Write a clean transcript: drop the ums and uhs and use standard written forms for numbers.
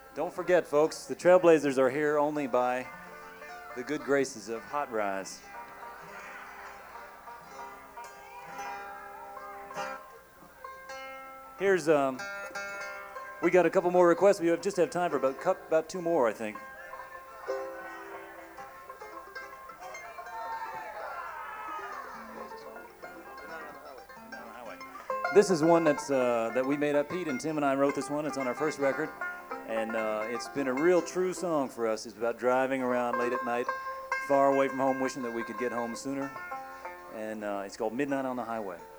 Don't forget, folks, the Trailblazers are here only by the good graces of Hot Rise. Here's, we got a couple more requests. We just have time for about two more, I think. This is one that we made up. Pete and Tim and I wrote this one. It's on our first record, and it's been a real true song for us. It's about driving around late at night, far away from home, wishing that we could get home sooner. And it's called Midnight on the Highway.